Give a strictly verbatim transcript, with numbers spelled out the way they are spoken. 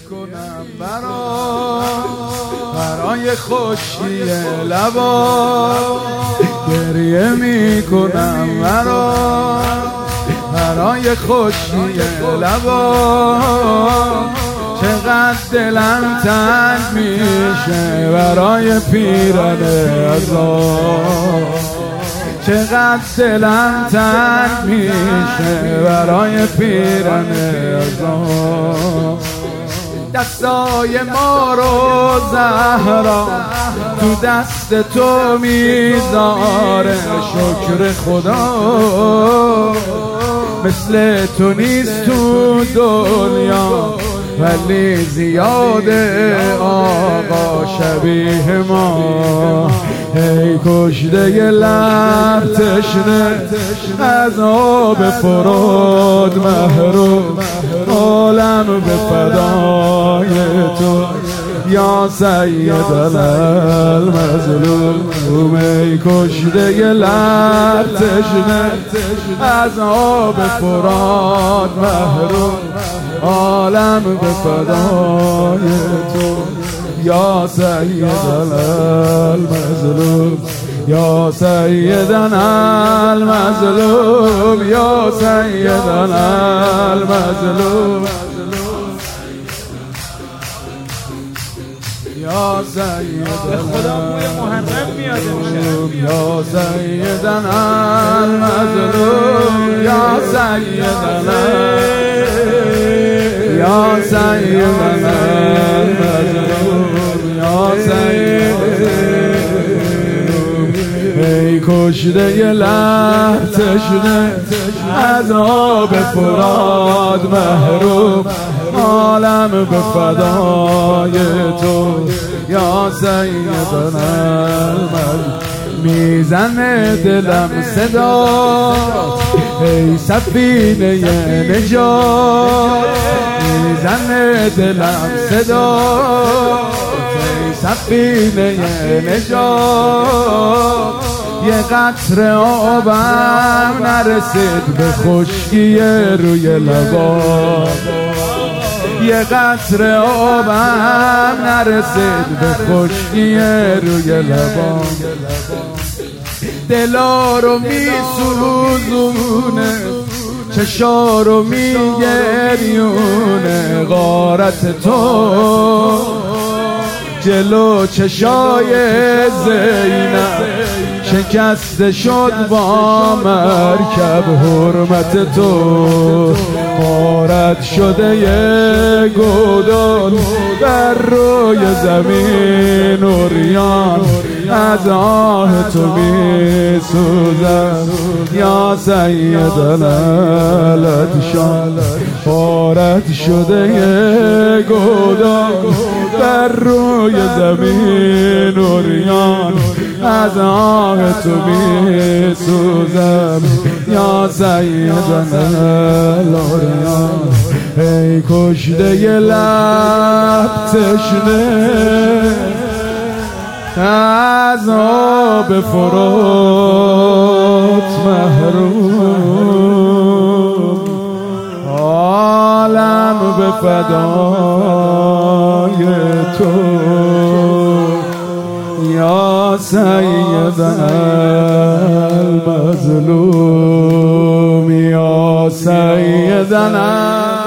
میکنم برا برای خوشی لبا، گریه میکنم برا برای خوشی لبا. چقدر دلم تنگ میشه برای پیرن عذاب، چقدر دلم تنگ میشه برای پیرن عذاب. دستای ما رو زهرا تو دست تو میذاره، شکر خدا مثل تو نیست تو دنیا، ولی زیاده آقا شبیه ما. ای کشته ی لب تشنه از آب فرات محروم، عالم به فدای تو یا سید المظلوم. ای کشته ی لب تشنه از آب فرات محروم، عالم به فدای تو یا سیدنا المظلوم، یا سیدنا المظلوم، یا سیدنا المظلوم، یا سیدنا المظلوم، یا سیدنا المظلوم، یا سیدنا یا سیدنا المظلوم، یا سیدنا. ای کشته ی لب تشنه از آب فرات محروم، عالم به فدای تو یا سیدنا المظلوم. میزنه دلم صدا ای سفینه ی نجات، میزنه دلم صدا ای سفینه ی نجات. یه قطره آبم نرسید به خشکی روی لبا، یه قطره آبم نرسید به خشکی روی لبا. دلا رو میسوزونه، چشا رو میگریونه، غارت تو جلو چشای زینب شکسته شد با مرکب. حرمت تو غارت شده یه گودال در روی زمین عریان، از آه تو می سوزم یا سیدنا الادشان. غارت شده یه گودال در روی زمین عریان، از آه تو می سوزم یا سیدنا العریان. ای کشته ی لب تشنه از آب فرات محروم، عالم به فدای تو یا سیدنا المظلوم، یا سیدنا